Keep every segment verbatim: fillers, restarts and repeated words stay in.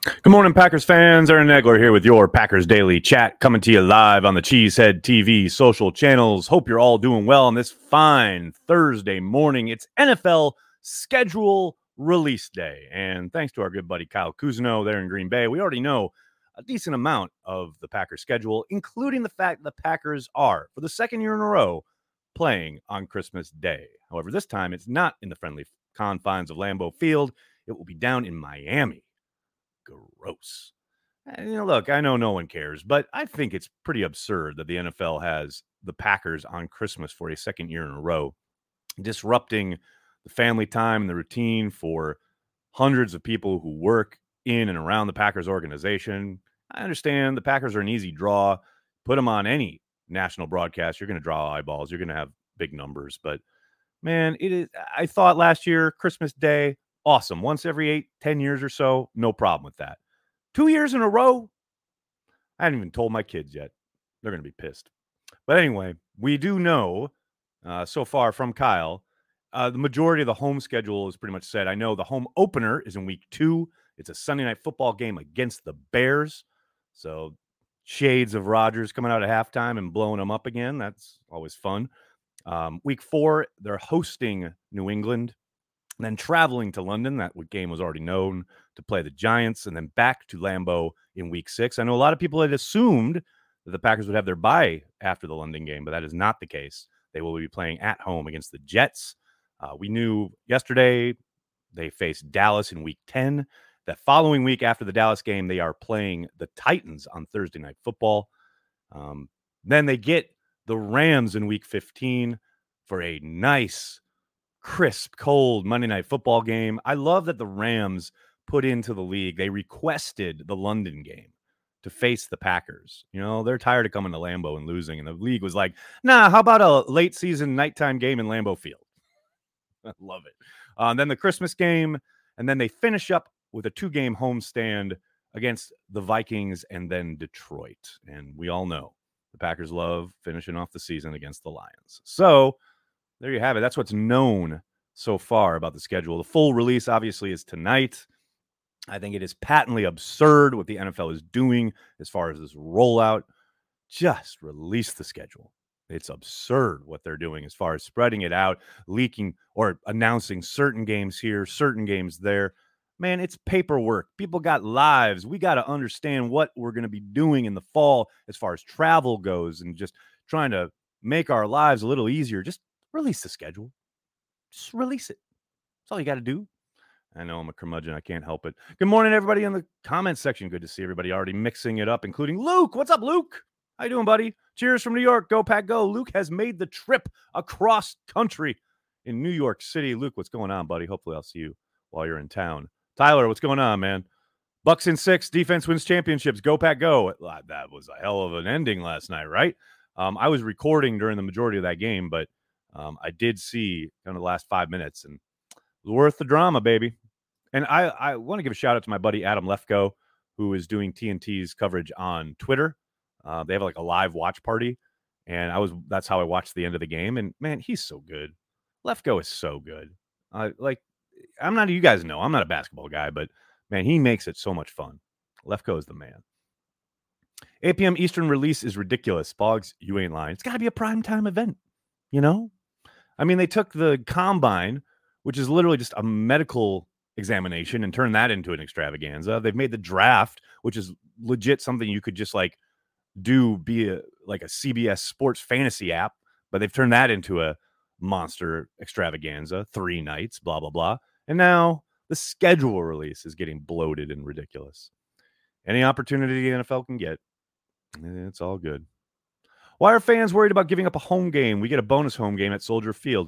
Good morning, Packers fans. Aaron Nagler here with your Packers Daily Chat, coming to you live on the Cheesehead T V social channels. Hope you're all doing well on this fine Thursday morning. It's N F L schedule release day, and thanks to our good buddy Kyle Kuzno there in Green Bay, we already know a decent amount of the Packers schedule, including the fact that the Packers are, for the second year in a row, playing on Christmas Day. However, this time it's not in the friendly confines of Lambeau Field. It will be down in Miami. Gross. And, you know, look, I know no one cares, but I think it's pretty absurd that the N F L has the Packers on Christmas for a second year in a row, disrupting the family time and the routine for hundreds of people who work in and around the Packers organization. I understand the Packers are an easy draw. Put them on any national broadcast, you're going to draw eyeballs. You're going to have big numbers. But, man, it is. I thought last year, Christmas Day, awesome. Once every eight, ten years or so, no problem with that. Two years in a row, I haven't even told my kids yet. They're going to be pissed. But anyway, we do know uh, so far from Kyle, uh, the majority of the home schedule is pretty much set. I know the home opener is in week two. It's a Sunday night football game against the Bears. So shades of Rodgers coming out at halftime and blowing them up again. That's always fun. Um, week four, they're hosting New England. And then traveling to London, that game was already known, to play the Giants, and then back to Lambeau in week six. I know a lot of people had assumed that the Packers would have their bye after the London game, but that is not the case. They will be playing at home against the Jets. Uh, we knew yesterday they faced Dallas in week ten. That following week after the Dallas game, they are playing the Titans on Thursday Night Football. Um, then they get the Rams in week fifteen for a nice, crisp, cold Monday Night Football game. I love that the Rams put into the league. They requested the London game to face the Packers. You know, they're tired of coming to Lambeau and losing, and the league was like, nah, how about a late season nighttime game in Lambeau Field? I love it. Uh, and then the Christmas game, and then they finish up with a two-game homestand against the Vikings and then Detroit. And we all know the Packers love finishing off the season against the Lions. So there you have it. That's what's known so far about the schedule. The full release, obviously, is tonight. I think it is patently absurd what the N F L is doing as far as this rollout. Just release the schedule. It's absurd what they're doing as far as spreading it out, leaking or announcing certain games here, certain games there. Man, it's paperwork. People got lives. We got to understand what we're going to be doing in the fall as far as travel goes and just trying to make our lives a little easier. Just release the schedule. Just release it. That's all you got to do. I know I'm a curmudgeon. I can't help it. Good morning, everybody in the comments section. Good to see everybody already mixing it up, including Luke. What's up, Luke? How you doing, buddy? Cheers from New York. Go, Pack, go. Luke has made the trip across country in New York City. Luke, what's going on, buddy? Hopefully I'll see you while you're in town. Tyler, what's going on, man? Bucks in six. Defense wins championships. Go, Pack, go. That was a hell of an ending last night, right? Um, I was recording during the majority of that game, but um, I did see kind of the last five minutes, and it was worth the drama, baby. And I, I want to give a shout out to my buddy Adam Lefko, who is doing T N T's coverage on Twitter. Uh, they have like a live watch party, and I was that's how I watched the end of the game. And man, he's so good. Lefko is so good. Uh, like I'm not, you guys know, I'm not a basketball guy, but man, he makes it so much fun. Lefko is the man. eight p.m. Eastern release is ridiculous. Boggs, you ain't lying. It's got to be a primetime event, you know? I mean, they took the combine, which is literally just a medical examination, and turned that into an extravaganza. They've made the draft, which is legit something you could just like do, be a, like a C B S sports fantasy app, but they've turned that into a monster extravaganza, three nights, blah, blah, blah. And now the schedule release is getting bloated and ridiculous. Any opportunity the N F L can get, it's all good. Why are fans worried about giving up a home game? We get a bonus home game at Soldier Field.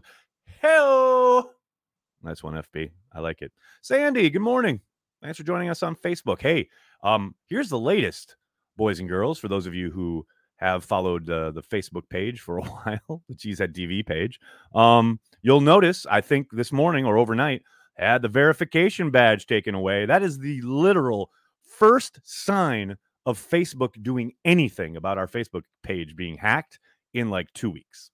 Hell, nice one, F B. I like it. Sandy, good morning. Thanks for joining us on Facebook. Hey, um, here's the latest, boys and girls, for those of you who have followed uh, the Facebook page for a while, the Cheesehead T V page. Um, you'll notice, I think this morning or overnight, had the verification badge taken away. That is the literal first sign of Facebook doing anything about our Facebook page being hacked in like two weeks.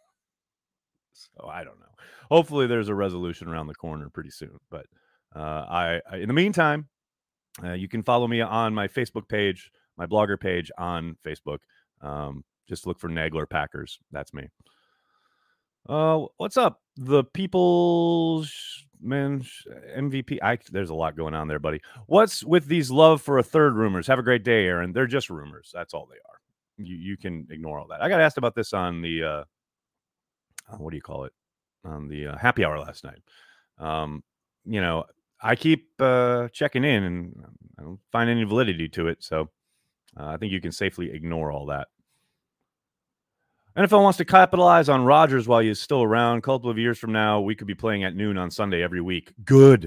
So I don't know. Hopefully there's a resolution around the corner pretty soon. But uh, I, I, in the meantime, Uh, you can follow me on my Facebook page, my blogger page on Facebook. Um, just look for Nagler Packers. That's me. Uh, what's up? The People's Man M V P. I, there's a lot going on there, buddy. What's with these love for a third rumors? Have a great day, Aaron. They're just rumors. That's all they are. You you can ignore all that. I got asked about this on the uh, what do you call it? On the uh, happy hour last night. Um, you know, I keep uh, checking in, and I don't find any validity to it. So uh, I think you can safely ignore all that. N F L wants to capitalize on Rodgers while he's still around. A couple of years from now, we could be playing at noon on Sunday every week. Good.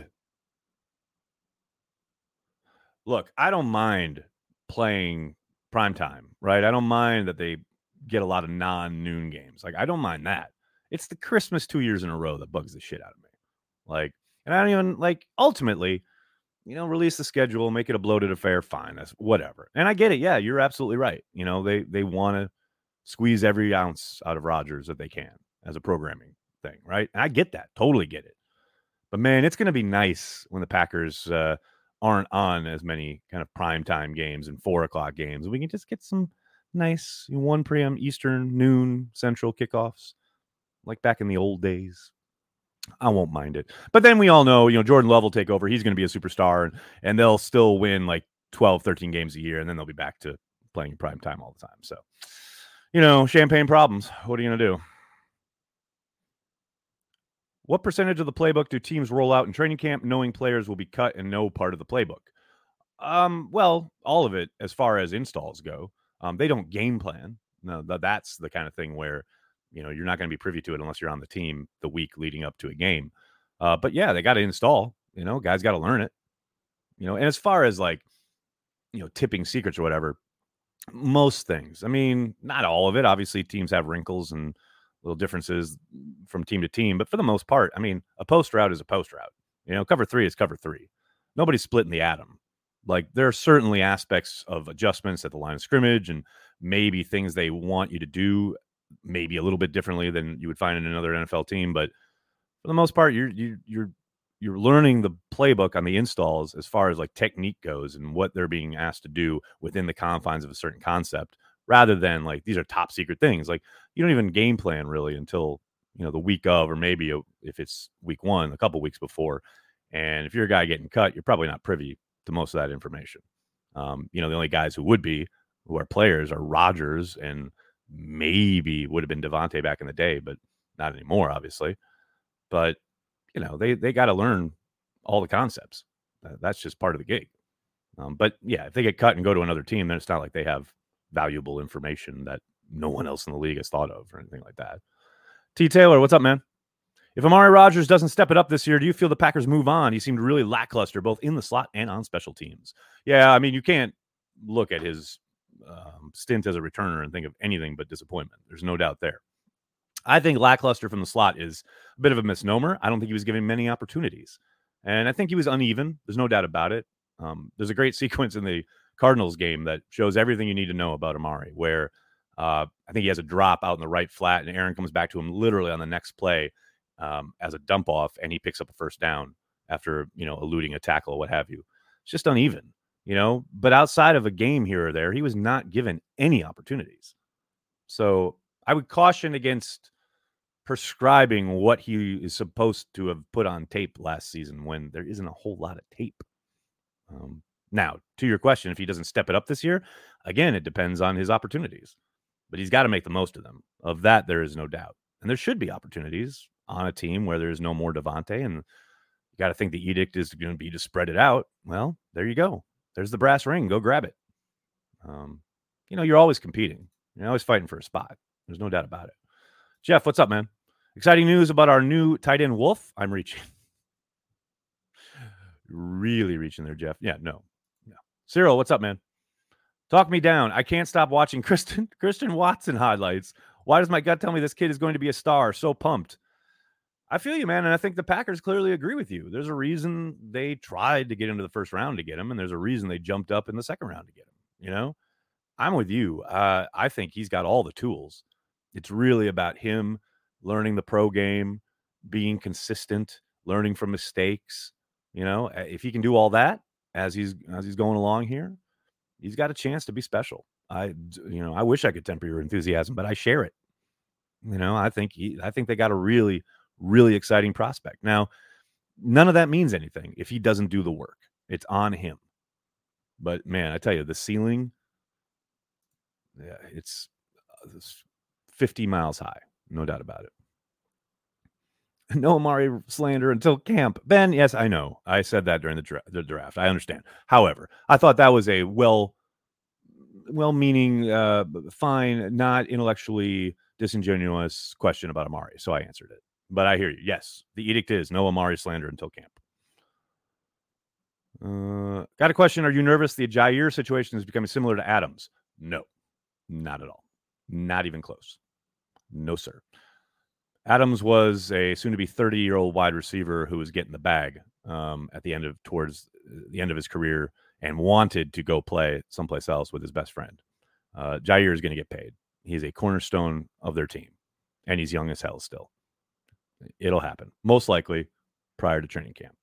Look, I don't mind playing primetime, right? I don't mind that they get a lot of non-noon games. Like, I don't mind that. It's the Christmas two years in a row that bugs the shit out of me. Like, and I don't even, like, ultimately, you know, release the schedule, make it a bloated affair, fine. That's whatever. And I get it. Yeah, you're absolutely right. You know, they they want to squeeze every ounce out of Rodgers that they can as a programming thing, right? And I get that. Totally get it. But, man, it's going to be nice when the Packers uh, aren't on as many kind of primetime games and four o'clock games. We can just get some nice one p.m. Eastern, noon Central kickoffs like back in the old days. I won't mind it. But then we all know, you know, Jordan Love will take over. He's going to be a superstar, and, and they'll still win like twelve, thirteen games a year, and then they'll be back to playing primetime all the time. So, you know, champagne problems. What are you going to do? What percentage of the playbook do teams roll out in training camp knowing players will be cut and no part of the playbook? Um, well, all of it as far as installs go. Um, they don't game plan. No, that's the kind of thing where, you know, you're not going to be privy to it unless you're on the team the week leading up to a game. Uh, but yeah, they got to install, you know, guys got to learn it, you know, and as far as like, you know, tipping secrets or whatever, most things, I mean, not all of it. Obviously teams have wrinkles and little differences from team to team, but for the most part, I mean, a post route is a post route, you know, cover three is cover three. Nobody's splitting the atom. Like there are certainly aspects of adjustments at the line of scrimmage and maybe things they want you to do maybe a little bit differently than you would find in another N F L team. But for the most part, you're, you're, you're, you're learning the playbook on the installs as far as like technique goes and what they're being asked to do within the confines of a certain concept, rather than like, these are top secret things. Like you don't even game plan really until, you know, the week of, or maybe a, if it's week one, a couple weeks before. And if you're a guy getting cut, you're probably not privy to most of that information. Um, you know, the only guys who would be, who are players, are Rodgers and maybe would have been Devontae back in the day, but not anymore, obviously. But, you know, they, they got to learn all the concepts. Uh, that's just part of the gig. Um, but, yeah, if they get cut and go to another team, then it's not like they have valuable information that no one else in the league has thought of or anything like that. T. Taylor, what's up, man? If Amari Rodgers doesn't step it up this year, do you feel the Packers move on? He seemed really lackluster, both in the slot and on special teams. Yeah, I mean, you can't look at his um, stint as a returner and think of anything but disappointment. There's no doubt there. I think lackluster from the slot is a bit of a misnomer. I don't think he was given many opportunities. And I think he was uneven. There's no doubt about it. Um, there's a great sequence in the Cardinals game that shows everything you need to know about Amari, where uh, I think he has a drop out in the right flat, and Aaron comes back to him literally on the next play um, as a dump off, and he picks up a first down after, you know, eluding a tackle or what have you. It's just uneven, you know, but outside of a game here or there, he was not given any opportunities. So I would caution against prescribing what he is supposed to have put on tape last season when there isn't a whole lot of tape. Um, now, to your question, if he doesn't step it up this year, again, it depends on his opportunities. But he's got to make the most of them. Of that, there is no doubt. And there should be opportunities on a team where there's no more Devontae, and you got to think the edict is going to be to spread it out. Well, there you go. There's the brass ring. Go grab it. Um, you know, you're always competing. You're always fighting for a spot. There's no doubt about it. Jeff, what's up, man? Exciting news about our new tight end Wolf. I'm reaching. Really reaching there, Jeff. Yeah, no. no. Cyril, what's up, man? Talk me down. I can't stop watching Kristen, Christian Watson highlights. Why does my gut tell me this kid is going to be a star? So pumped. I feel you, man, and I think the Packers clearly agree with you. There's a reason they tried to get into the first round to get him, and there's a reason they jumped up in the second round to get him. You know, I'm with you. Uh, I think he's got all the tools. It's really about him learning the pro game, being consistent, learning from mistakes. You know, if he can do all that, as he's as he's going along here, he's got a chance to be special. I, you know, I wish I could temper your enthusiasm, but I share it. You know, I think he, I think they got a really, really exciting prospect. Now, none of that means anything if he doesn't do the work. It's on him. But man, I tell you, the ceiling, yeah, it's, uh, it's fifty miles high, no doubt about it. No Amari slander until camp. Ben, yes, I know. I said that during the, dra- the draft. I understand. However, I thought that was a well, well-meaning, uh, fine, not intellectually disingenuous question about Amari. So I answered it. But I hear you. Yes, the edict is no Amari slander until camp. Uh, got a question. Are you nervous the Jaire situation is becoming similar to Adams? No, not at all. Not even close. No, sir. Adams was a soon-to-be thirty-year-old wide receiver who was getting the bag um, at the end of towards the end of his career and wanted to go play someplace else with his best friend. Uh, Jaire is going to get paid. He's a cornerstone of their team, and he's young as hell still. It'll happen, most likely prior to training camp.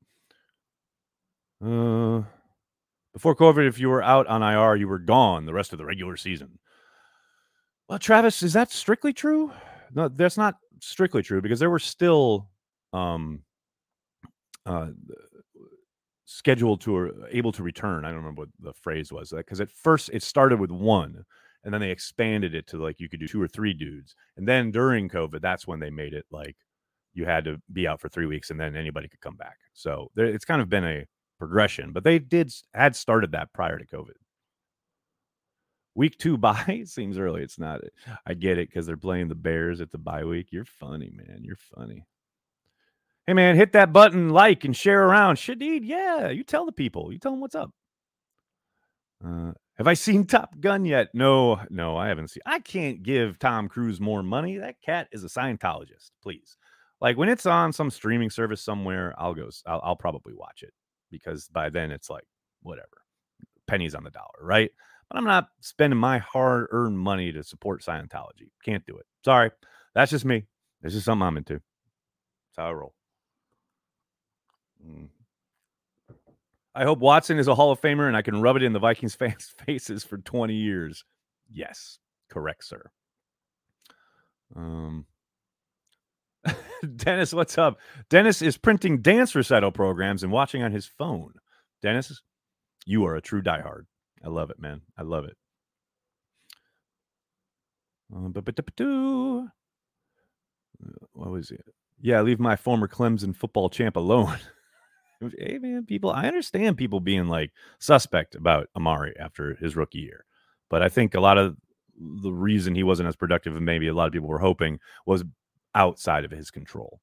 Uh, before COVID, if you were out on I R, you were gone the rest of the regular season. Well, Travis, is that strictly true? No, that's not strictly true because there were still um, uh, scheduled to or able to return. I don't remember what the phrase was because at first it started with one, and then they expanded it to like you could do two or three dudes, and then during COVID, that's when they made it like you had to be out for three weeks, and then anybody could come back. So there, it's kind of been a progression, but they did had started that prior to COVID. Week two bye seems early. It's not. I get it because they're playing the Bears at the bye week. You're funny, man. You're funny. Hey, man, hit that button, like, and share around. Shadid, yeah. You tell the people. You tell them what's up. Uh, have I seen Top Gun yet? No, no, I haven't seen. I can't give Tom Cruise more money. That cat is a Scientologist. Please, like when it's on some streaming service somewhere, I'll go. I'll, I'll probably watch it because by then it's like whatever, pennies on the dollar, right? But I'm not spending my hard-earned money to support Scientology. Can't do it. Sorry. That's just me. This is something I'm into. That's how I roll. Mm. I hope Watson is a Hall of Famer and I can rub it in the Vikings fans' faces for twenty years. Yes. Correct, sir. Um, Dennis, what's up? Dennis is printing dance recital programs and watching on his phone. Dennis, you are a true diehard. I love it, man. I love it. Uh, what was it? Yeah, leave my former Clemson football champ alone. Hey, man, people, I understand people being like suspect about Amari after his rookie year. But I think a lot of the reason he wasn't as productive and maybe a lot of people were hoping was outside of his control.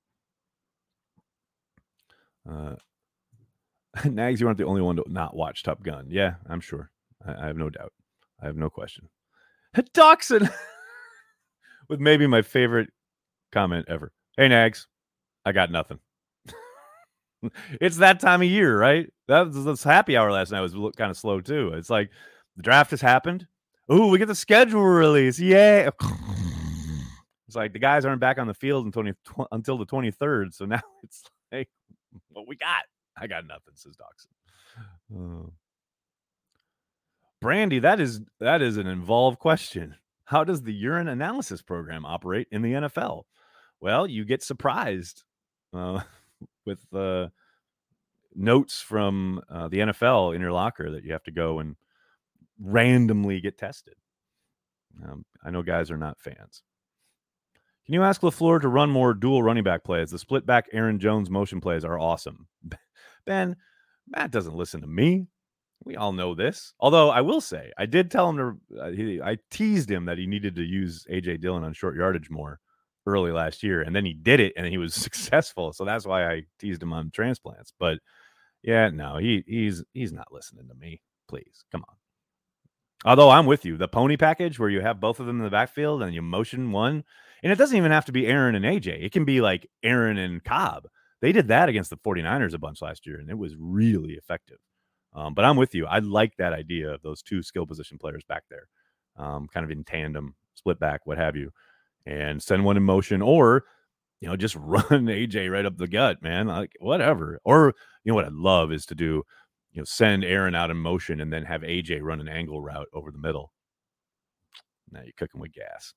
Uh, Nags, you aren't the only one to not watch Top Gun. Yeah, I'm sure. I, I have no doubt. I have no question. Dachshund with maybe my favorite comment ever. Hey, Nags, I got nothing. It's that time of year, right? That was this happy hour last night was kind of slow too. It's like the draft has happened. Ooh, we get the schedule release. Yeah. It's like the guys aren't back on the field until, until the twenty-third. So now it's like, what we got? I got nothing, says Dachshund. Uh, Brandy, that is that is an involved question. How does the urine analysis program operate in the N F L? Well, you get surprised uh, with uh, notes from uh, the N F L in your locker that you have to go and randomly get tested. Um, I know guys are not fans. Can you ask LaFleur to run more dual running back plays? The split back Aaron Jones motion plays are awesome. Ben, Matt doesn't listen to me. We all know this. Although I will say, I did tell him to, uh, he, I teased him that he needed to use A J Dillon on short yardage more early last year. And then he did it and he was successful. So that's why I teased him on transplants. But yeah, no, he he's he's not listening to me. Please, come on. Although I'm with you. The pony package where you have both of them in the backfield and you motion one. And it doesn't even have to be Aaron and A J. It can be like Aaron and Cobb. They did that against the 49ers a bunch last year, and it was really effective. Um, but I'm with you. I like that idea of those two skill position players back there, um, kind of in tandem, split back, what have you, and send one in motion or, you know, just run A J right up the gut, man, like whatever. Or, you know, what I'd love is to do you know, send Aaron out in motion and then have A J run an angle route over the middle. Now you're cooking with gas.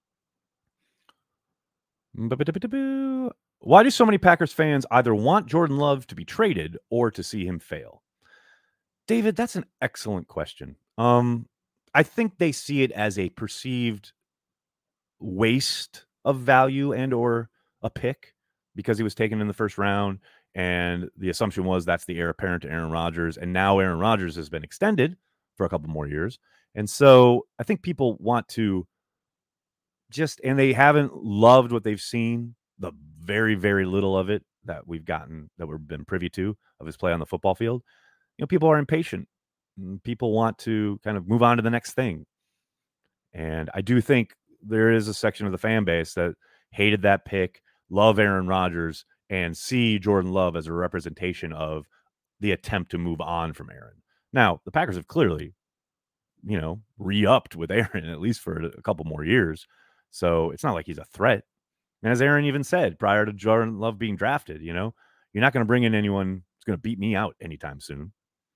Why do so many Packers fans either want Jordan Love to be traded or to see him fail? David, that's an excellent question. Um, I think they see it as a perceived waste of value and or a pick because he was taken in the first round, and the assumption was that's the heir apparent to Aaron Rodgers, and now Aaron Rodgers has been extended for a couple more years. And so I think people want to just, and they haven't loved what they've seen, the very, very little of it that we've gotten, that we've been privy to of his play on the football field. You know, people are impatient. People want to kind of move on to the next thing. And I do think there is a section of the fan base that hated that pick, love Aaron Rodgers, and see Jordan Love as a representation of the attempt to move on from Aaron. Now, the Packers have clearly, you know, re-upped with Aaron, at least for a couple more years. So it's not like he's a threat. And as Aaron even said prior to Jordan Love being drafted, you know, you're not going to bring in anyone who's going to beat me out anytime soon.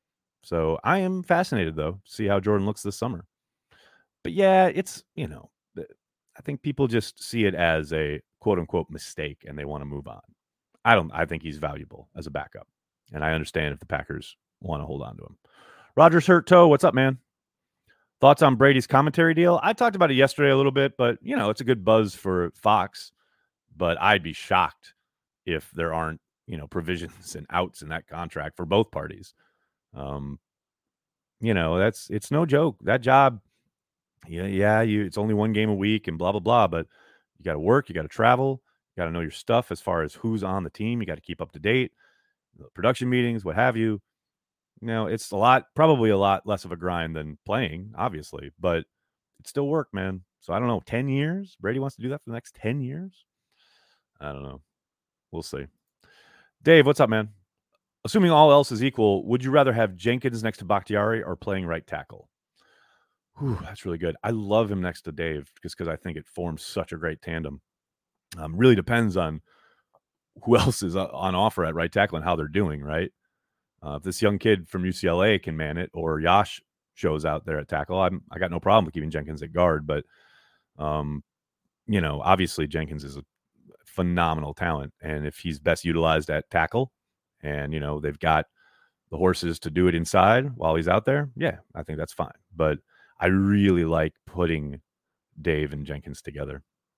So I am fascinated, though, to see how Jordan looks this summer. But yeah, it's, you know, I think people just see it as a quote unquote mistake and they want to move on. I don't, I think he's valuable as a backup. And I understand if the Packers want to hold on to him. Rogers Hurt Toe, what's up, man? Thoughts on Brady's commentary deal? I talked about it yesterday a little bit, but, you know, it's a good buzz for Fox. But I'd be shocked if there aren't, you know, provisions and outs in that contract for both parties. Um, you know, that's, it's no joke. That job, yeah, yeah, you, it's only one game a week and blah, blah, blah. But you got to work, you got to travel, you got to know your stuff as far as who's on the team. You got to keep up to date, production meetings, what have you. You know, it's a lot, probably a lot less of a grind than playing, obviously, but it's still work, man. So I don't know, ten years? Brady wants to do that for the next ten years? I don't know. We'll see. Dave, what's up, man? Assuming all else is equal, would you rather have Jenkins next to Bakhtiari or playing right tackle? Whew, that's really good. I love him next to Dave just because I think it forms such a great tandem. Um, really depends on who else is on offer at right tackle and how they're doing, right? Uh, if this young kid from U C L A can man it, or Yash shows out there at tackle, I'm, I got no problem with keeping Jenkins at guard. But, um, you know, obviously Jenkins is a phenomenal talent. And if he's best utilized at tackle and, you know, they've got the horses to do it inside while he's out there, yeah, I think that's fine. But I really like putting Dave and Jenkins together.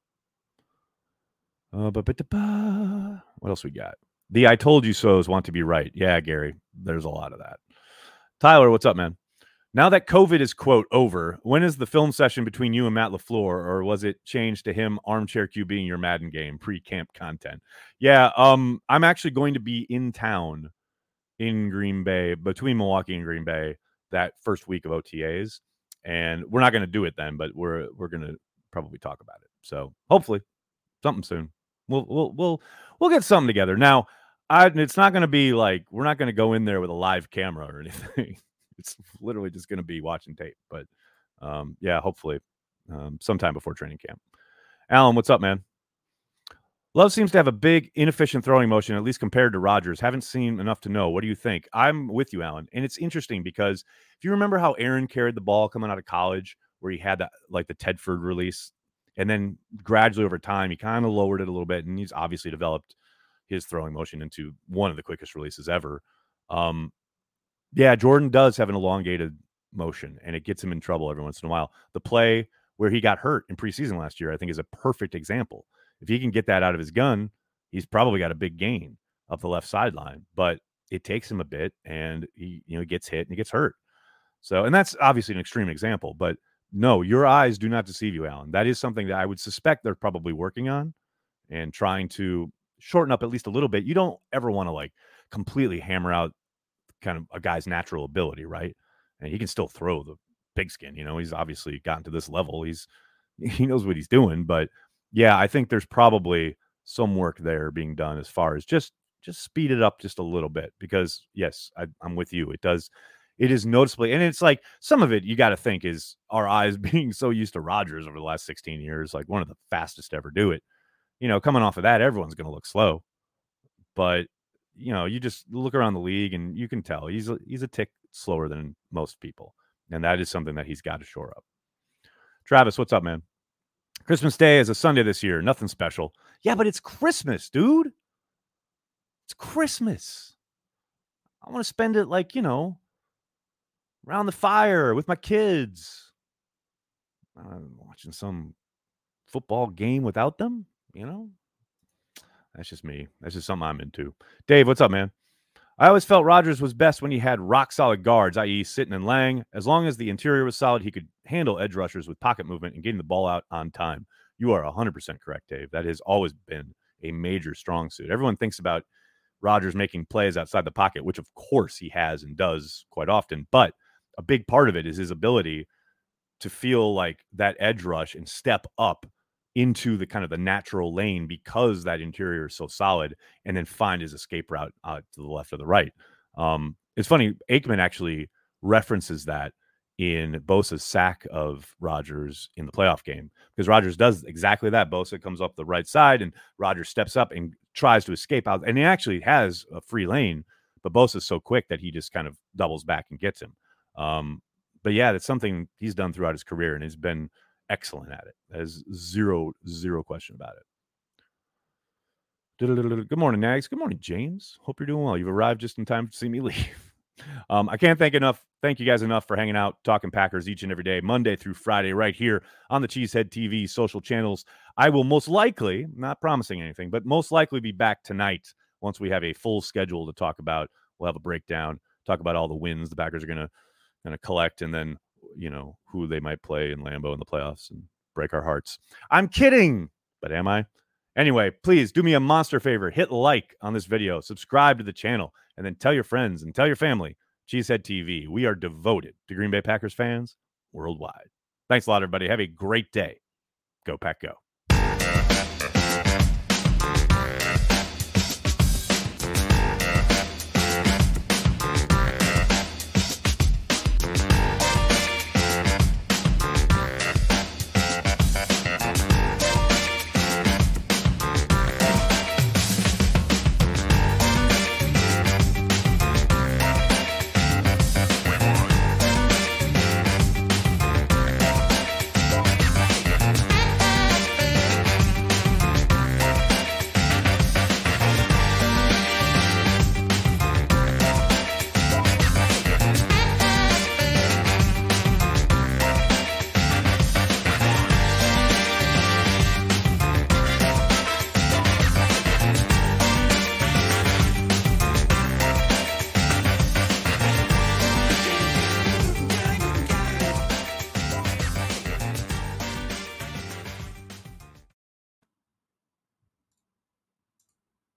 Uh, ba, ba, da, ba. What else we got? The I told you so's want to be right. Yeah, Gary, there's a lot of that. Tyler, what's up, man? Now that COVID is, quote, over, when is the film session between you and Matt LaFleur, or was it changed to him armchair QBing your Madden game, pre-camp content? Yeah, um, I'm actually going to be in town in Green Bay, between Milwaukee and Green Bay, that first week of O T As. And we're not going to do it then, but we're we're going to probably talk about it. So hopefully something soon. We'll we'll we'll we'll get something together. Now, I, it's not going to be like, we're not going to go in there with a live camera or anything. It's literally just going to be watching tape. But um, yeah, hopefully um, sometime before training camp. Alan, what's up, man? Love seems to have a big, inefficient throwing motion, at least compared to Rodgers. Haven't seen enough to know. What do you think? I'm with you, Alan. And it's interesting because if you remember how Aaron carried the ball coming out of college, where he had that, like the Tedford release, and then gradually over time, he kind of lowered it a little bit, and he's obviously developed his throwing motion into one of the quickest releases ever. Um, yeah, Jordan does have an elongated motion, and it gets him in trouble every once in a while. The play where he got hurt in preseason last year, I think, is a perfect example. If he can get that out of his gun, he's probably got a big gain up the left sideline. But it takes him a bit, and he, you know, gets hit and he gets hurt. So, and that's obviously an extreme example, but no, your eyes do not deceive you, Alan. That is something that I would suspect they're probably working on and trying to shorten up at least a little bit. You don't ever want to like completely hammer out kind of a guy's natural ability, right? And he can still throw the pigskin. You know, he's obviously gotten to this level. He's he knows what he's doing. But yeah, I think there's probably some work there being done as far as just just speed it up just a little bit. Because yes, I, I'm with you. It does. It is noticeably, and it's like some of it you got to think is our eyes being so used to Rodgers over the last sixteen years, like one of the fastest to ever do it. You know, coming off of that, everyone's going to look slow. But you know, you just look around the league and you can tell he's a, he's a tick slower than most people. And that is something that he's got to shore up. Travis, what's up, man? Christmas Day is a Sunday this year. Nothing special. Yeah, but it's Christmas, dude. It's Christmas. I want to spend it like, you know, around the fire with my kids. I'm watching some football game without them, you know? That's just me. That's just something I'm into. Dave, what's up, man? I always felt Rodgers was best when he had rock-solid guards, that is. Sitton and Lang. As long as the interior was solid, he could handle edge rushers with pocket movement and getting the ball out on time. You are one hundred percent correct, Dave. That has always been a major strong suit. Everyone thinks about Rodgers making plays outside the pocket, which of course he has and does quite often. But a big part of it is his ability to feel like that edge rush and step up into the kind of the natural lane because that interior is so solid, and then find his escape route uh, to the left or the right. Um, it's funny, Aikman actually references that in Bosa's sack of Rodgers in the playoff game, because Rodgers does exactly that. Bosa comes up the right side and Rodgers steps up and tries to escape out, and he actually has a free lane, but Bosa's so quick that he just kind of doubles back and gets him. Um, but yeah, that's something he's done throughout his career, and he's been excellent at it. There's zero, zero question about it. Good morning, Nags. Good morning, James. Hope you're doing well. You've arrived just in time to see me leave. um, I can't thank enough. Thank you guys enough for hanging out, talking Packers each and every day, Monday through Friday, right here on the Cheesehead T V social channels. I will most likely, not promising anything, but most likely be back tonight once we have a full schedule to talk about. We'll have a breakdown, talk about all the wins the Packers are going to going to collect, and then, you know, who they might play in Lambeau in the playoffs and break our hearts. I'm kidding, but am I? Anyway, please do me a monster favor. Hit like on this video, subscribe to the channel, and then tell your friends and tell your family. Cheesehead T V. We are devoted to Green Bay Packers fans worldwide. Thanks a lot, everybody. Have a great day. Go Pack Go.